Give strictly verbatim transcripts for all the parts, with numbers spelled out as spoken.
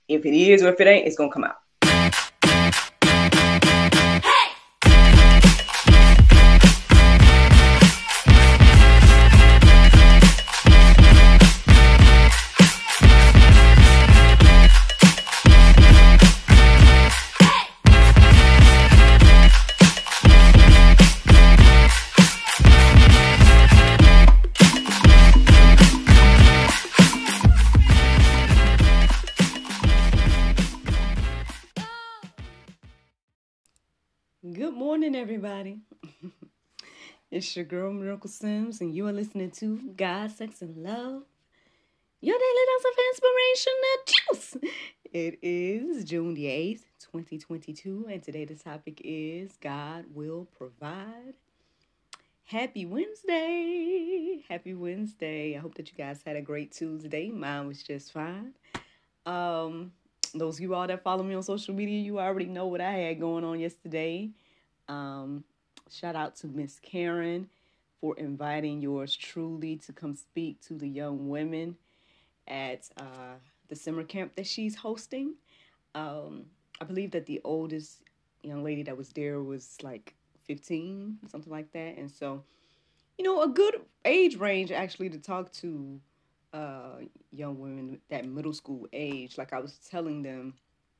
If it is or if it ain't, it's gonna come out. Good morning, everybody. It's your girl, Miracle Sims, and you are listening to God, Sex, and Love, your daily dose of inspirational juice. It is June the eighth, twenty twenty-two, and today the topic is God will provide. Happy Wednesday. Happy Wednesday. I hope that you guys had a great Tuesday. Mine was just fine. Um, those of you all that follow me on social media, you already know what I had going on yesterday. Um, shout out to Miss Karen for inviting yours truly to come speak to the young women at uh, the summer camp that she's hosting. Um, I believe that the oldest young lady that was there was like fifteen, something like that. And so, you know, a good age range actually to talk to uh, young women that middle school age. Like I was telling them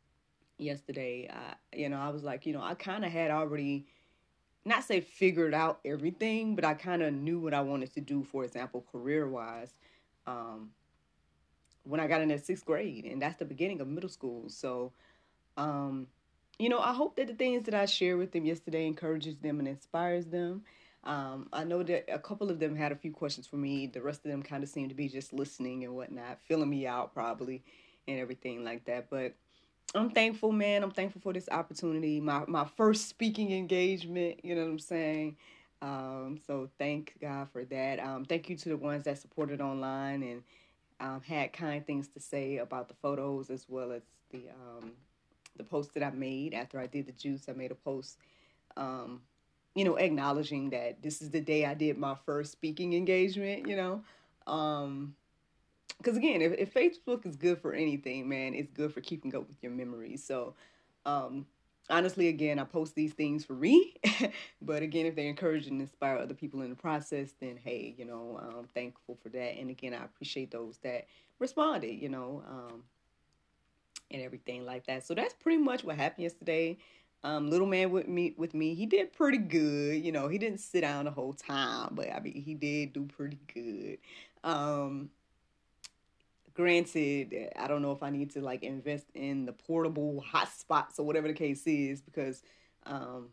yesterday, I, you know, I was like, you know, I kind of had already, not say figured out everything, but I kind of knew what I wanted to do, for example, career-wise, um, when I got in that sixth grade, and that's the beginning of middle school. So, um, you know, I hope that the things that I shared with them yesterday encourages them and inspires them. Um, I know that a couple of them had a few questions for me. The rest of them kind of seemed to be just listening and whatnot, filling me out probably, and everything like that. But I'm thankful, man. I'm thankful for this opportunity. My my first speaking engagement, you know what I'm saying? Um, so thank God for that. Um, thank you to the ones that supported online and um, had kind things to say about the photos as well as the um, the post that I made after I did the juice. I made a post, um, you know, acknowledging that this is the day I did my first speaking engagement, you know. Um, Because again, if, if Facebook is good for anything, man, it's good for keeping up with your memories. So, um, honestly, again, I post these things for me. But again, if they encourage and inspire other people in the process, then hey, you know, I'm thankful for that. And again, I appreciate those that responded, you know, um, and everything like that. So that's pretty much what happened yesterday. Um, little man with me, with me, he did pretty good. You know, he didn't sit down the whole time, but I mean, he did do pretty good. Um, Granted, I don't know if I need to like invest in the portable hotspots or whatever the case is because, um,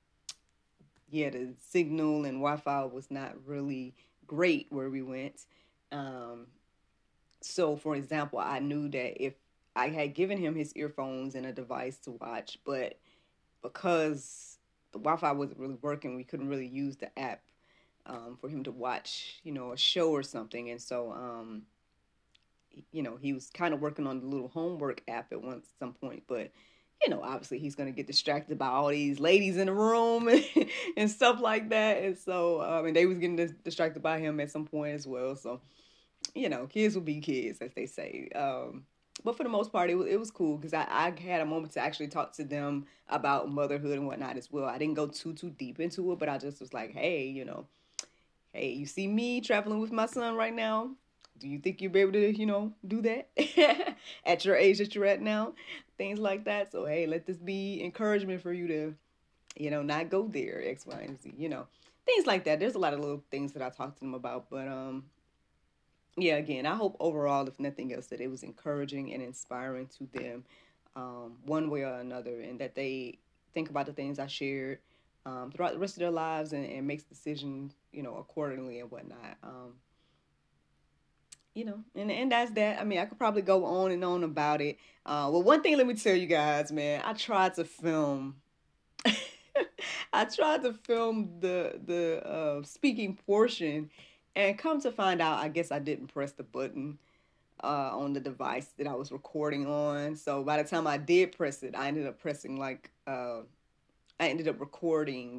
yeah, the signal and Wi-Fi was not really great where we went. Um, so, for example, I knew that if I had given him his earphones and a device to watch, but because the Wi-Fi wasn't really working, we couldn't really use the app um, for him to watch, you know, a show or something. And so, um, you know, he was kind of working on the little homework app at one some point, but you know, obviously he's going to get distracted by all these ladies in the room and, and stuff like that. And so, um, and they was getting dis- distracted by him at some point as well. So, you know, kids will be kids, as they say. Um, but for the most part, it was, it was cool because I, I had a moment to actually talk to them about motherhood and whatnot as well. I didn't go too, too deep into it, but I just was like, hey, you know, hey, you see me traveling with my son right now? Do you think you'll be able to, you know, do that at your age that you're at now? Things like that. So, hey, let this be encouragement for you to, you know, not go there, X, Y, and Z, you know. Things like that. There's a lot of little things that I talked to them about. But, um, yeah, again, I hope overall, if nothing else, that it was encouraging and inspiring to them um, one way or another. And that they think about the things I shared um, throughout the rest of their lives and, and makes decisions, you know, accordingly and whatnot. Um, You know, and, and that's that. I mean, I could probably go on and on about it. Uh, well, one thing, let me tell you guys, man, I tried to film. I tried to film the the uh, speaking portion, and come to find out, I guess I didn't press the button uh, on the device that I was recording on. So by the time I did press it, I ended up pressing like uh, I ended up recording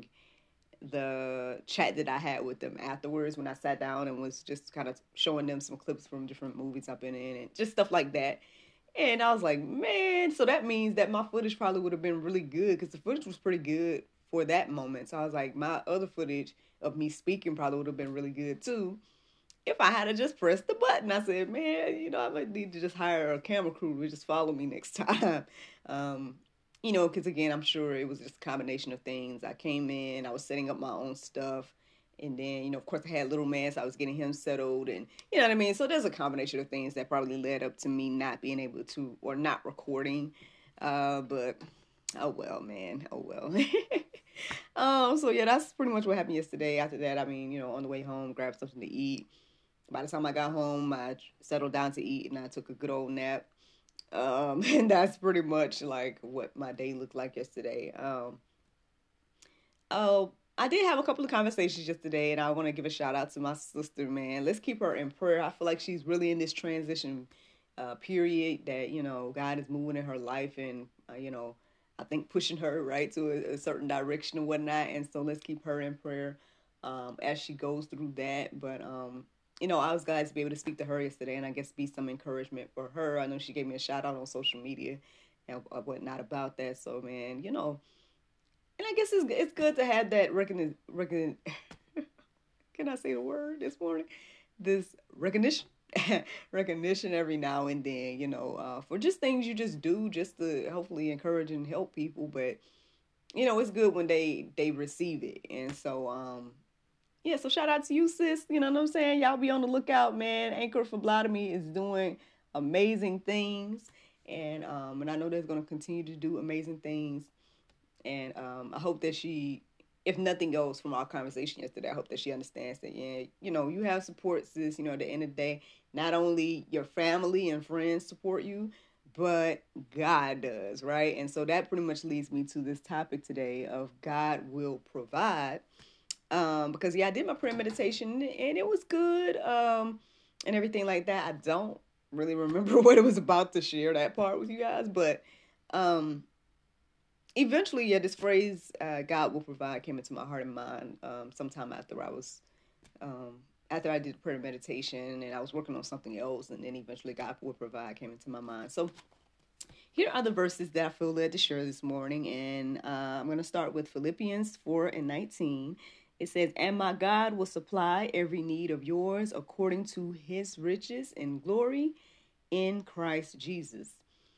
the chat that I had with them afterwards when I sat down and was just kind of showing them some clips from different movies I've been in and just stuff like that. And I was like, man, so that means that my footage probably would have been really good because the footage was pretty good for that moment. So I was like, my other footage of me speaking probably would have been really good too if I had to just press the button. I said, man, you know, I might need to just hire a camera crew to just follow me next time. Um, you know, because again, I'm sure it was just a combination of things. I came in, I was setting up my own stuff. And then, you know, of course, I had little man, so I was getting him settled. And, you know what I mean? So there's a combination of things that probably led up to me not being able to, or not recording. Uh, but, oh well, man. Oh well. um, so, yeah, that's pretty much what happened yesterday. After that, I mean, you know, on the way home, grabbed something to eat. By the time I got home, I settled down to eat and I took a good old nap. Um, and that's pretty much like what my day looked like yesterday. Um, oh, I did have a couple of conversations yesterday, and I want to give a shout out to my sister, man. Let's keep her in prayer. I feel like she's really in this transition uh, period that, you know, God is moving in her life and, uh, you know, I think pushing her right to a, a certain direction and whatnot. And so let's keep her in prayer um, as she goes through that. But, um, you know, I was glad to be able to speak to her yesterday and I guess be some encouragement for her. I know she gave me a shout out on social media and whatnot about that. So, man, you know, and I guess it's it's good to have that recognition. Recogn- Can I say the word this morning? This recognition, recognition every now and then. You know, uh, for just things you just do, just to hopefully encourage and help people. But you know, it's good when they they receive it. And so, um, yeah. So shout out to you, sis. You know what I'm saying? Y'all be on the lookout, man. Anchor Phlebotomy is doing amazing things, and um, and I know they're going to continue to do amazing things. And um, I hope that she, if nothing else from our conversation yesterday, I hope that she understands that, yeah, you know, you have support, sis. You know, at the end of the day, not only your family and friends support you, but God does, right? And so that pretty much leads me to this topic today of God will provide. Um, because, yeah, I did my prayer meditation and it was good um, and everything like that. I don't really remember what it was about to share that part with you guys, but um, eventually, yeah, this phrase, uh, God will provide, came into my heart and mind um, sometime after I was, um, after I did prayer meditation and I was working on something else. And then eventually God will provide came into my mind. So here are the verses that I feel led to share this morning. And uh, I'm going to start with Philippians four and nineteen. It says, and my God will supply every need of yours according to his riches and glory in Christ Jesus.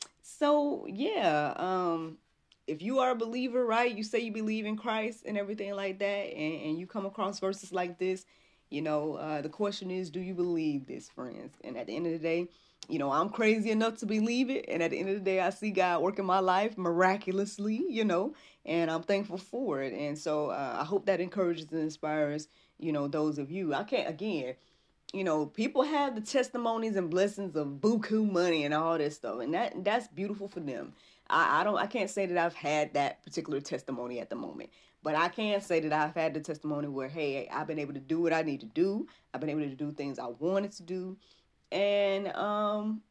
So, yeah, um, if you are a believer, right, you say you believe in Christ and everything like that, and, and you come across verses like this, you know, uh, the question is, do you believe this, friends? And at the end of the day, you know, I'm crazy enough to believe it. And at the end of the day, I see God work in my life miraculously, you know, and I'm thankful for it. And so uh, I hope that encourages and inspires, you know, those of you. I can't, again, you know, people have the testimonies and blessings of buku money and all this stuff, and that that's beautiful for them. I, I don't, I can't say that I've had that particular testimony at the moment, but I can say that I've had the testimony where, hey, I've been able to do what I need to do. I've been able to do things I wanted to do, and um,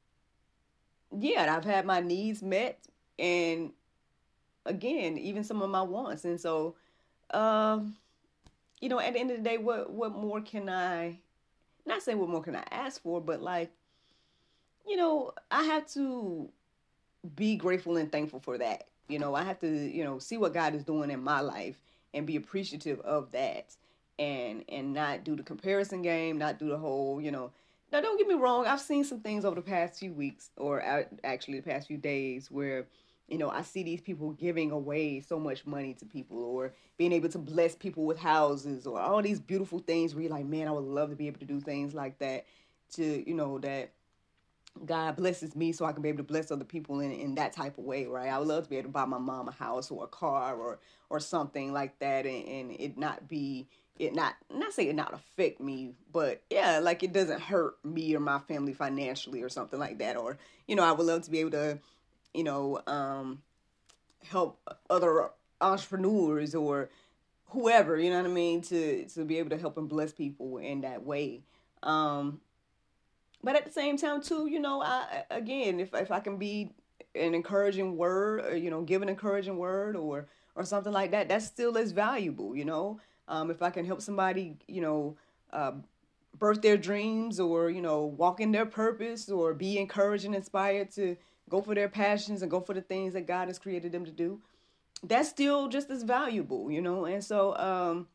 yeah, I've had my needs met, and again, even some of my wants, and so, um, you know, at the end of the day, what what more can I? Not saying what more can I ask for, but like, you know, I have to be grateful and thankful for that. You know, I have to, you know, see what God is doing in my life and be appreciative of that, and and not do the comparison game, not do the whole, you know. Now, don't get me wrong. I've seen some things over the past few weeks, or actually the past few days, where, you know, I see these people giving away so much money to people, or being able to bless people with houses, or all these beautiful things where you're like, man, I would love to be able to do things like that, to, you know, that God blesses me so I can be able to bless other people in, in that type of way, right? I would love to be able to buy my mom a house or a car or or something like that, and, and it not be, it not, not say it not affect me, but yeah, like it doesn't hurt me or my family financially or something like that. Or, you know, I would love to be able to, you know, um, help other entrepreneurs or whoever, you know what I mean, to, to be able to help and bless people in that way. Um, but at the same time too, you know, I, again, if, if I can be an encouraging word, or, you know, give an encouraging word or, or something like that, that's still as valuable, you know. Um, if I can help somebody, you know, uh, birth their dreams, or, you know, walk in their purpose, or be encouraged and inspired to go for their passions and go for the things that God has created them to do, that's still just as valuable, you know? And so, um,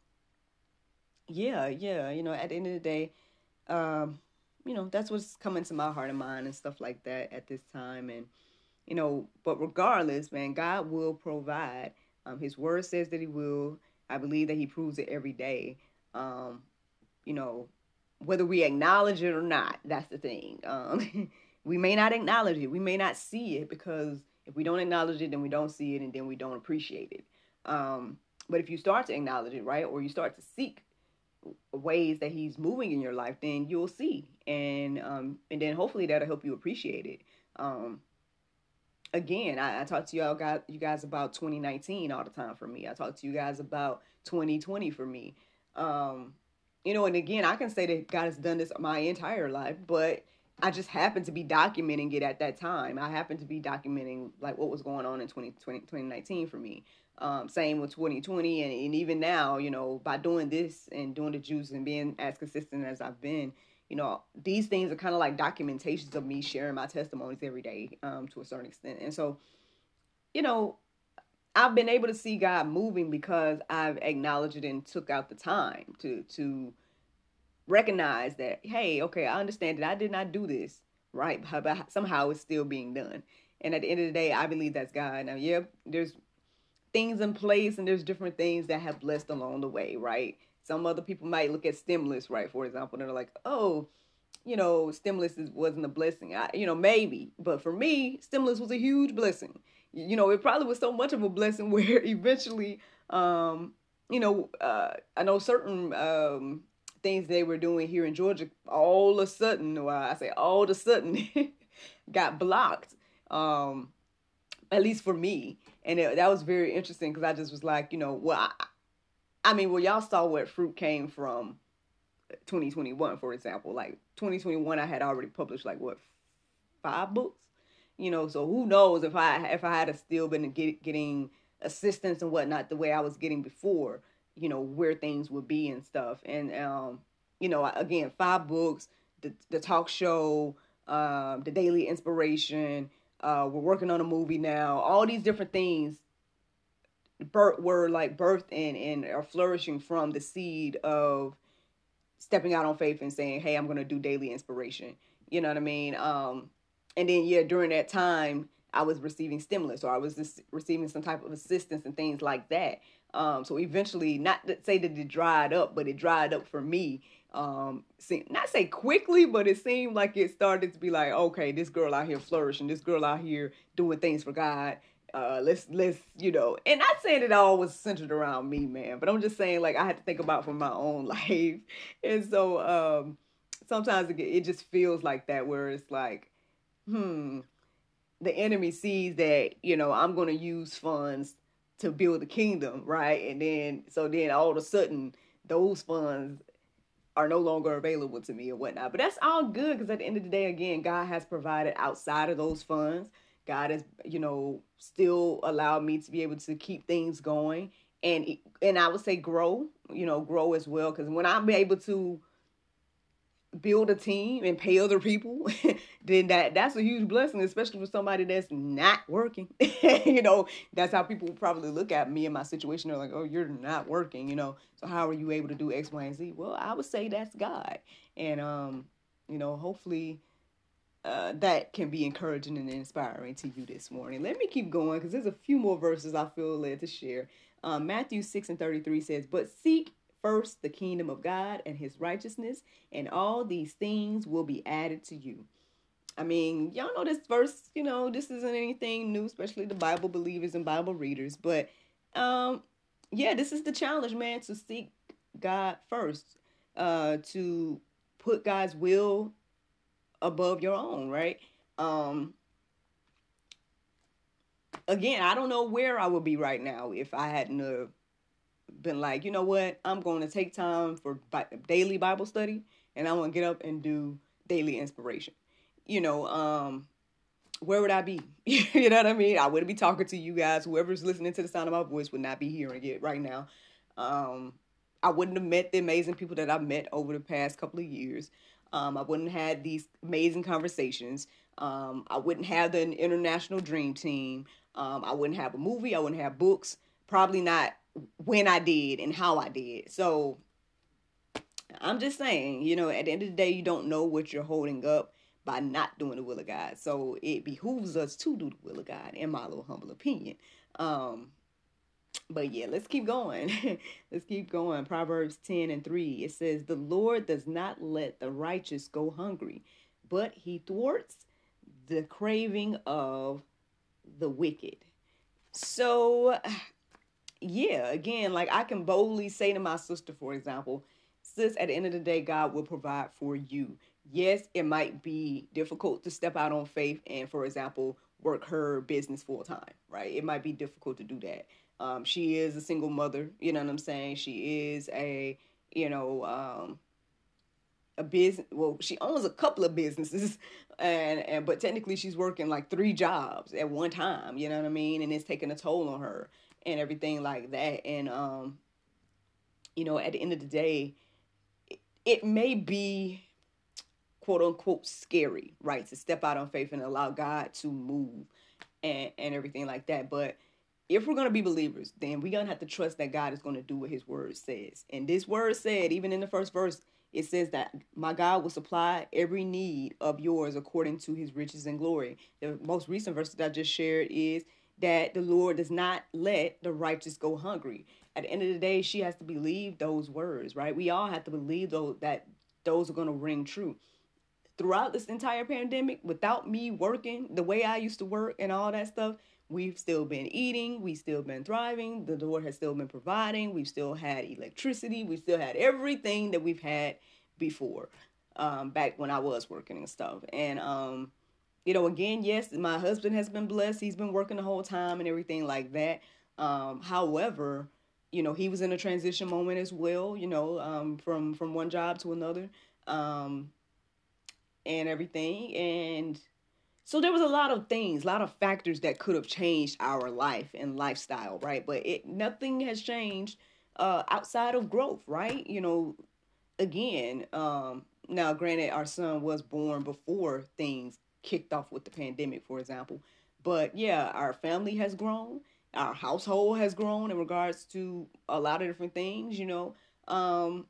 yeah, yeah, you know, at the end of the day, um, you know, that's what's coming to my heart and mind and stuff like that at this time. And, you know, but regardless, man, God will provide. Um, his word says that he will. I believe that he proves it every day. Um, you know, whether we acknowledge it or not, that's the thing. Um, we may not acknowledge it. We may not see it, because if we don't acknowledge it, then we don't see it, and then we don't appreciate it. Um, but if you start to acknowledge it, right, or you start to seek ways that he's moving in your life, then you'll see, and um, and then hopefully that'll help you appreciate it. Um, again, I, I talk to y'all guys, you guys about twenty nineteen all the time for me. I talk to you guys about twenty twenty for me. Um, you know, and again, I can say that God has done this my entire life, but I just happened to be documenting it at that time. I happened to be documenting like what was going on in twenty twenty, twenty nineteen for me. Um, same with twenty twenty, and, and even now, you know, by doing this and doing the juice and being as consistent as I've been, you know, these things are kind of like documentations of me sharing my testimonies every day, um, to a certain extent. And so, you know, I've been able to see God moving because I've acknowledged it and took out the time to to recognize that, hey, okay, I understand that I did not do this, right? But somehow it's still being done. And at the end of the day, I believe that's God. Now, yeah, there's things in place and there's different things that have blessed along the way, right? Some other people might look at stimulus, right, for example, and they're like, oh, you know, stimulus is, wasn't a blessing. I, you know, maybe. But for me, stimulus was a huge blessing. You know, it probably was so much of a blessing where eventually, um, you know, uh, I know certain um, things they were doing here in Georgia, all of a sudden, well, I say all of a sudden, got blocked, um, at least for me. And it, that was very interesting because I just was like, you know, well, I, I mean, well, y'all saw where fruit came from twenty twenty-one, for example. Like twenty twenty-one, I had already published like what, five books, you know. So who knows if I if I had still been get, getting assistance and whatnot the way I was getting before, you know, where things would be and stuff. And um, you know, again, five books, the the talk show, um, the daily inspiration. Uh, we're working on a movie now. All these different things birth, were like birthed and, and are flourishing from the seed of stepping out on faith and saying, hey, I'm going to do daily inspiration. You know what I mean? Um, and then, yeah, during that time, I was receiving stimulus, or I was just receiving some type of assistance and things like that. Um, so eventually, not to say that it dried up, but it dried up for me. Um, see, not say quickly, but it seemed like it started to be like, okay, this girl out here flourishing, this girl out here doing things for God. Uh, let's, let's, you know, and not saying it all was centered around me, man, but I'm just saying, like, I had to think about from my own life. And so, um, sometimes it, it just feels like that, where it's like, hmm, the enemy sees that, you know, I'm going to use funds to build the kingdom, right? And then, so then all of a sudden, those funds are no longer available to me or whatnot. But that's all good, because at the end of the day, again, God has provided outside of those funds. God has, you know, still allowed me to be able to keep things going, and and I would say grow, you know, grow as well. Because when I'm able to build a team and pay other people, then that that's a huge blessing, especially for somebody that's not working. You know, that's how people probably look at me and my situation. They're like, oh, you're not working, you know, so how are you able to do X, Y, and Z? Well, I would say that's God. And, um, you know, hopefully uh, that can be encouraging and inspiring to you this morning. Let me keep going, because there's a few more verses I feel led to share. Um, Matthew six and thirty-three says, but seek first the kingdom of God and his righteousness, and all these things will be added to you. I mean, y'all know this verse, you know, this isn't anything new, especially the Bible believers and Bible readers. But, um, yeah, this is the challenge, man, to seek God first, uh, to put God's will above your own, right? Um, again, I don't know where I would be right now if I hadn't uh, been like, you know what, I'm going to take time for bi- daily Bible study, and I'm going to get up and do daily inspiration. You know, um, where would I be? You know what I mean? I wouldn't be talking to you guys. Whoever's listening to the sound of my voice would not be hearing it right now. Um, I wouldn't have met the amazing people that I've met over the past couple of years. Um, I wouldn't have had these amazing conversations. Um, I wouldn't have the international dream team. Um, I wouldn't have a movie. I wouldn't have books. Probably not when I did and how I did. So I'm just saying, you know, at the end of the day, you don't know what you're holding up by not doing the will of God. So it behooves us to do the will of God, in my little humble opinion. Um, but yeah, let's keep going. Let's keep going. Proverbs ten and three. It says, the Lord does not let the righteous go hungry, but he thwarts the craving of the wicked. So yeah, again, like I can boldly say to my sister, for example, sis, at the end of the day, God will provide for you. Yes, it might be difficult to step out on faith and, for example, work her business full time, right? It might be difficult to do that. Um, she is a single mother, you know what I'm saying? She is a, you know, um, a business. Well, she owns a couple of businesses, and and but technically she's working like three jobs at one time, you know what I mean? And it's taking a toll on her and everything like that. And um, you know, at the end of the day, it, it may be quote unquote scary, right, to step out on faith and allow God to move and, and everything like that. But if we're going to be believers, then we're going to have to trust that God is going to do what his word says. And this word said, even in the first verse, it says that my God will supply every need of yours according to his riches and glory. The most recent verse that I just shared is that the Lord does not let the righteous go hungry. At the end of the day, she has to believe those words, right? We all have to believe those, that those are going to ring true. Throughout this entire pandemic, without me working the way I used to work and all that stuff, we've still been eating, we've still been thriving, the Lord has still been providing, we've still had electricity, we've still had everything that we've had before, um, back when I was working and stuff. And, um, you know, again, yes, my husband has been blessed, he's been working the whole time and everything like that. Um, however, you know, he was in a transition moment as well, you know, um, from, from one job to another. Um, and everything. And so there was a lot of things, a lot of factors that could have changed our life and lifestyle, right? But it nothing has changed uh, outside of growth, right? You know, again, um, now granted, our son was born before things kicked off with the pandemic, for example. But yeah, our family has grown. Our household has grown in regards to a lot of different things, you know. Um,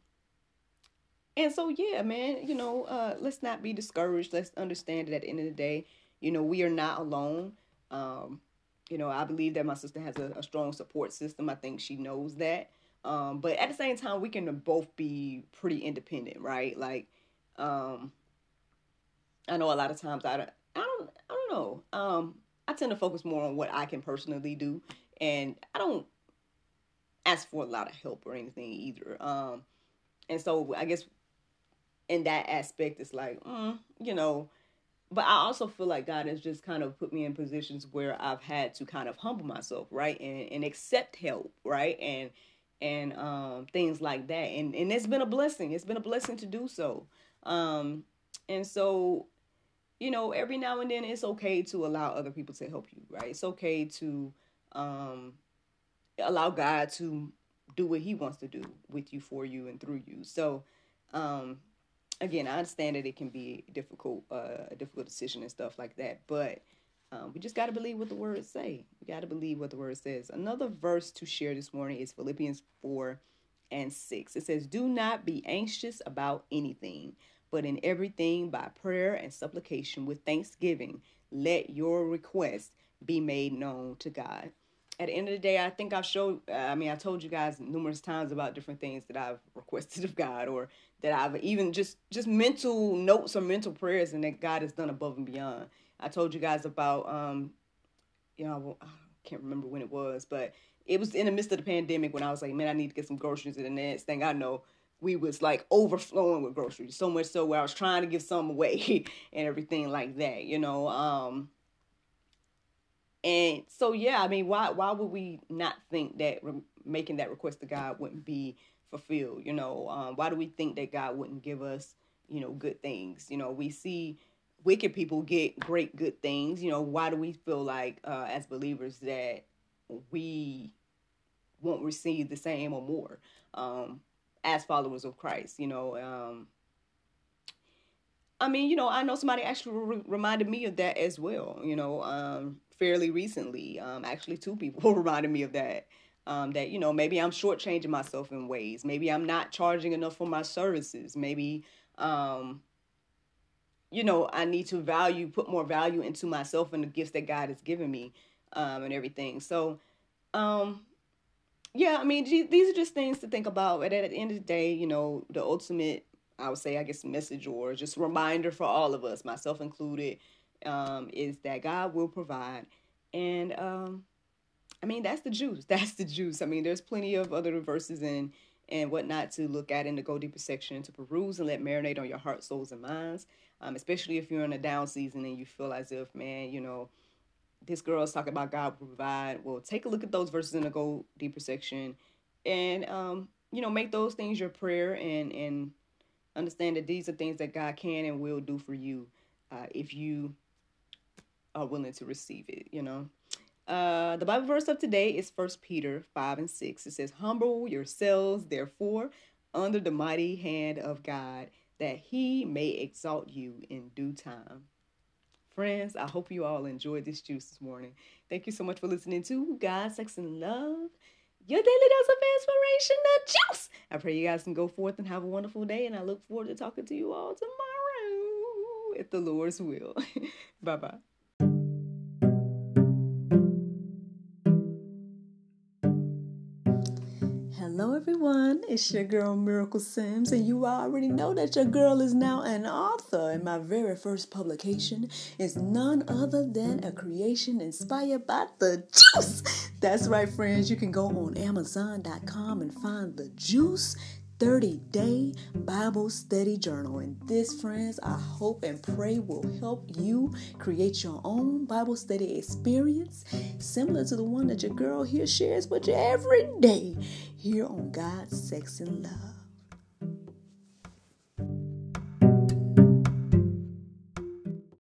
and so, yeah, man, you know, uh, let's not be discouraged. Let's understand that at the end of the day, you know, we are not alone. Um, you know, I believe that my sister has a, a strong support system. I think she knows that. Um, but at the same time, we can both be pretty independent, right? Like, um, I know a lot of times I don't, I don't, I don't know. Um, I tend to focus more on what I can personally do, and I don't ask for a lot of help or anything either. Um, and so I guess in that aspect, it's like, mm, you know, but I also feel like God has just kind of put me in positions where I've had to kind of humble myself, right, and and accept help, right, and and um, things like that, and and it's been a blessing. It's been a blessing to do so, um, and so, you know, every now and then it's okay to allow other people to help you, right? It's okay to um, allow God to do what He wants to do with you, for you, and through you. So. Um, Again, I understand that it can be difficult, uh, a difficult decision and stuff like that, but um, we just got to believe what the words say. We got to believe what the word says. Another verse to share this morning is Philippians four and six. It says, do not be anxious about anything, but in everything by prayer and supplication with thanksgiving, let your requests be made known to God. At the end of the day, I think I've showed, uh, I mean, I told you guys numerous times about different things that I've requested of God, or that I've even just, just mental notes or mental prayers, and that God has done above and beyond. I told you guys about, um, you know, I can't remember when it was, but it was in the midst of the pandemic when I was like, man, I need to get some groceries. And the next thing I know, we was like overflowing with groceries. So much so where I was trying to give some away and everything like that, you know, um, and so, yeah, I mean, why why would we not think that re- making that request to God wouldn't be fulfilled? You know, um, why do we think that God wouldn't give us, you know, good things? You know, we see wicked people get great good things. You know, why do we feel like uh, as believers that we won't receive the same or more? Um, as followers of Christ. You know, um, I mean, you know, I know somebody actually re- reminded me of that as well. You know, um, fairly recently, um, actually two people reminded me of that. Um, that, you know, maybe I'm shortchanging myself in ways. Maybe I'm not charging enough for my services. Maybe, um, you know, I need to value, put more value into myself and the gifts that God has given me, um, and everything. So, um, yeah, I mean, these are just things to think about. But at the end of the day, you know, the ultimate, I would say, I guess, message or just reminder for all of us, myself included, um, is that God will provide. And, um, I mean, that's the juice. That's the juice. I mean, there's plenty of other verses and and whatnot to look at in the Go Deeper section to peruse and let marinate on your heart, souls, and minds. Um, especially if you're in a down season and you feel as if, man, you know, this girl is talking about God will provide. Well, take a look at those verses in the Go Deeper section, and um, you know, make those things your prayer, and and understand that these are things that God can and will do for you, uh, if you are willing to receive it. You know. Uh, the Bible verse of today is First Peter five and six. It says, "Humble yourselves, therefore, under the mighty hand of God, that he may exalt you in due time." Friends, I hope you all enjoyed this juice this morning. Thank you so much for listening to God, Sex, and Love, your daily dose of inspiration, the juice. I pray you guys can go forth and have a wonderful day, and I look forward to talking to you all tomorrow, if the Lord's will. Bye-bye. Hello everyone, it's your girl Miracle Sims, and you already know that your girl is now an author, and my very first publication is none other than a creation inspired by the juice. That's right, friends, you can go on amazon dot com and find the juice thirty-day Bible study journal. And this, friends, I hope and pray will help you create your own Bible study experience similar to the one that your girl here shares with you every day here on God, Sex, and Love.